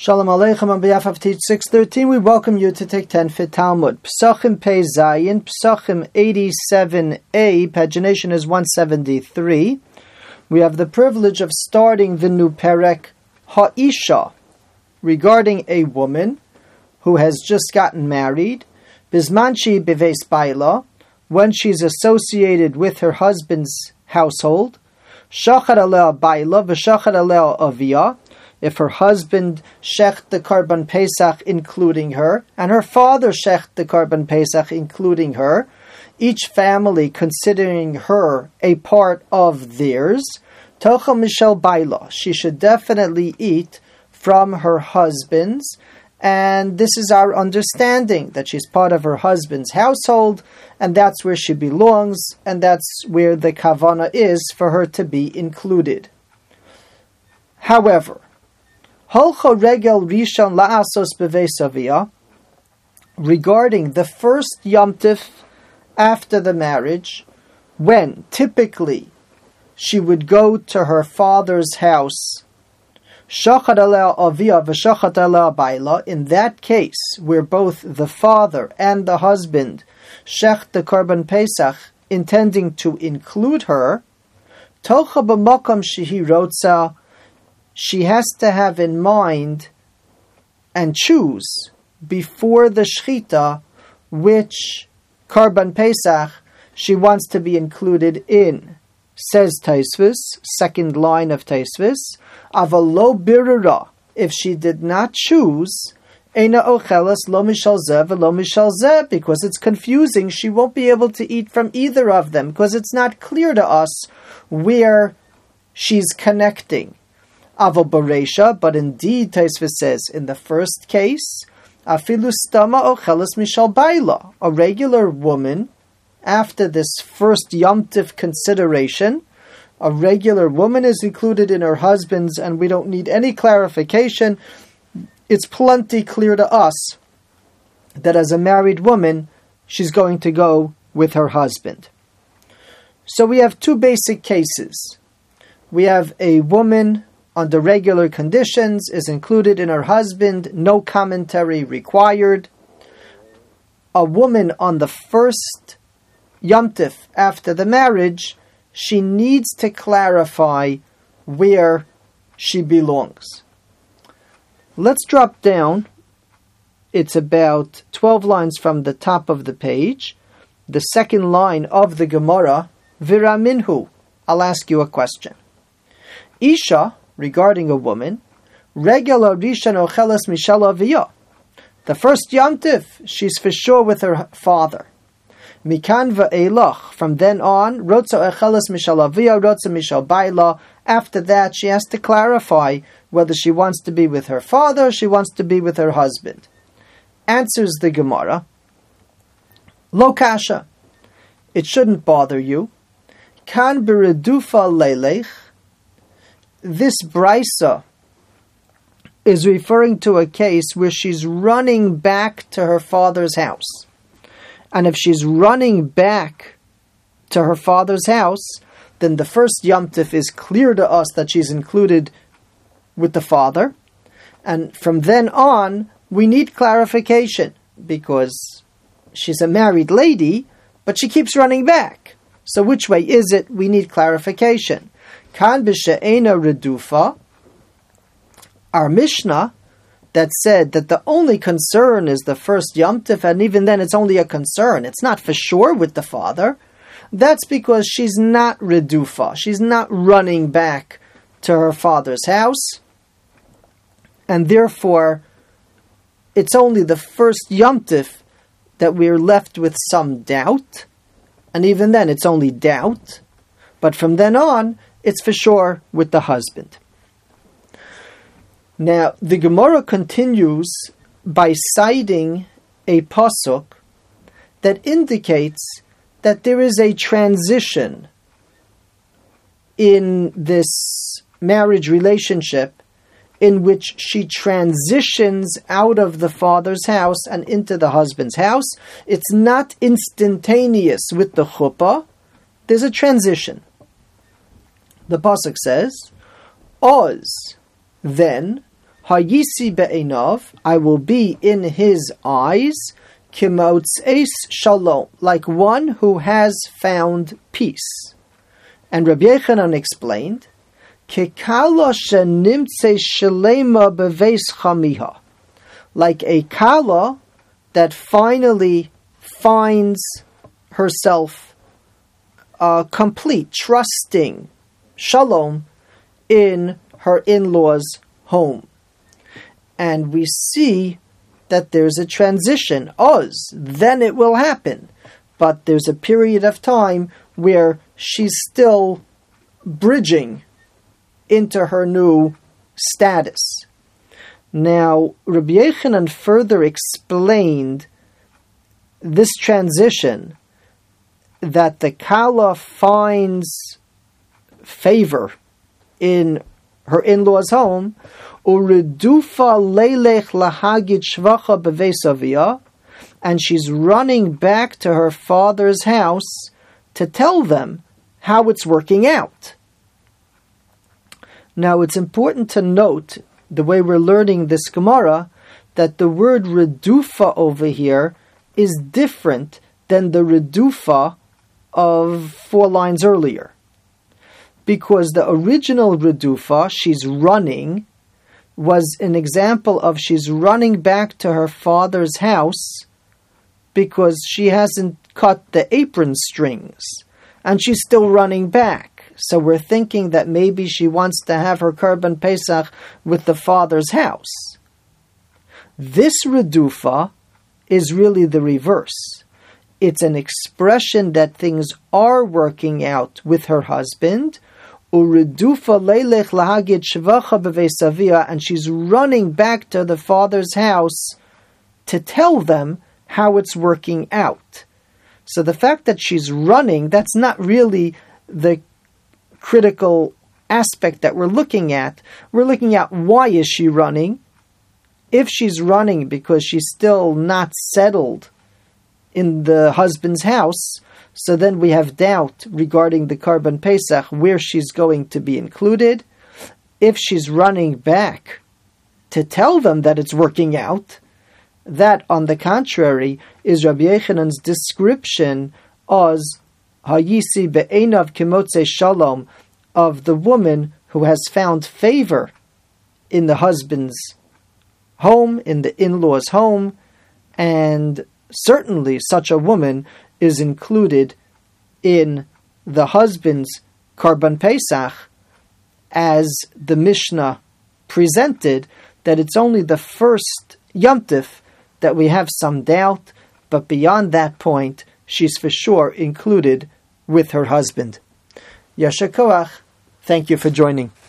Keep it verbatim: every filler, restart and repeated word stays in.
Shalom Aleichem. On behalf of Teach six thirteen, we welcome you to take ten Fit Talmud. Pesachim Pei Zayin, Pesachim eighty-seven A, pagination is one seventy-three. We have the privilege of starting the new Perek Ha'isha, regarding a woman who has just gotten married, Bizmanchi Beves Baila, when she's associated with her husband's household, Shachar Alea Baila, V'Shachar Alea Avia, if her husband shecht the Karban Pesach, including her, and her father shecht the Karban Pesach, including her, each family considering her a part of theirs, Tocha Mishel Baila, she should definitely eat from her husband's, and this is our understanding, that she's part of her husband's household, and that's where she belongs, and that's where the kavana is for her to be included. However, Holcha regel rishon la'asos beveis avia, regarding the first Yom Tif after the marriage, when typically she would go to her father's house, shachat alea avia v'shachat alea baila, in that case where both the father and the husband shecht the Karban Pesach, intending to include her, tocha b'makam shehi rotza, she has to have in mind and choose before the Shechita which Karban Pesach she wants to be included in. Says Taisvis, second line of Taisvis, Aval lo birura, if she did not choose, Eina ochelas lo mishal zeh v'lo mishal zeh, because it's confusing, she won't be able to eat from either of them, because it's not clear to us where she's connecting. Aval Bereisha, but indeed, Taisvis says, in the first case, Afilu stama ochelas mishal baila, a regular woman, after this first Yom Tif consideration, a regular woman is included in her husband's, and we don't need any clarification. It's plenty clear to us that as a married woman, she's going to go with her husband. So we have two basic cases. We have a woman under regular conditions is included in her husband, no commentary required. A woman on the first Yom Tif after the marriage, she needs to clarify where she belongs. Let's drop down. It's about twelve lines from the top of the page. The second line of the Gemara, Viraminhu. I'll ask you a question. Isha, regarding a woman, regular Rishon ochelas mishal aviyah. The first Yom Tif, she's for sure with her father. Mikan va'elach, from then on, rotza ochelas mishal aviyah, rotza mishal baila. After that, she has to clarify whether she wants to be with her father or she wants to be with her husband. Answers the Gemara, Lo kasha, it shouldn't bother you. Kan b'redufa leilech, this brisa is referring to a case where she's running back to her father's house. And if she's running back to her father's house, then the first Yom Tif is clear to us that she's included with the father. And from then on, we need clarification, because she's a married lady, but she keeps running back. So which way is it? We need clarification. Kan b'she'ena redufa, our Mishnah that said that the only concern is the first Yom Tif, and even then it's only a concern. It's not for sure with the father. That's because she's not redufa. She's not running back to her father's house. And therefore, it's only the first Yom Tif that we're left with some doubt. And even then, it's only doubt. But from then on, it's for sure with the husband. Now, the Gemara continues by citing a pasuk that indicates that there is a transition in this marriage relationship in which she transitions out of the father's house and into the husband's house. It's not instantaneous with the chuppah. There's a transition. The pasuk says, Oz, then, Hayisi be'enov, I will be in his eyes, kimotzeis shalom, like one who has found peace. And Rabbi Yechanan explained, kekala shenimtze shalema beveis chamiha, like a kala that finally finds herself uh, complete, trusting, shalom, in her in-laws' home. And we see that there's a transition, oz, then it will happen. But there's a period of time where she's still bridging into her new status. Now, Rabbi Yechanan further explained this transition, that the Kala finds favor in her in-laws' home, uredufa leilech lahagid shvacha beveis aviyah, and she's running back to her father's house to tell them how it's working out. Now, it's important to note, the way we're learning this Gemara, that the word redufa over here is different than the redufa of four lines earlier. Because the original redufa, she's running, was an example of she's running back to her father's house because she hasn't cut the apron strings, and she's still running back. So we're thinking that maybe she wants to have her Korban Pesach with the father's house. This redufa is really the reverse. It's an expression that things are working out with her husband, uredufa leilech lahagid shvacha beveis aviyah, and she's running back to the father's house to tell them how it's working out. So the fact that she's running, that's not really the critical aspect that we're looking at. We're looking at why is she running. If she's running because she's still not settled in the husband's house, so then we have doubt regarding the Korban Pesach, where she's going to be included. If she's running back to tell them that it's working out, that, on the contrary, is Rabbi Yechanan's description as Hayisi be'enav kimotze shalom, of the woman who has found favor in the husband's home, in the in-law's home, and certainly such a woman is included in the husband's Korban Pesach, as the Mishnah presented, that it's only the first Yom Tif that we have some doubt, but beyond that point, she's for sure included with her husband. Yasher Koach, thank you for joining.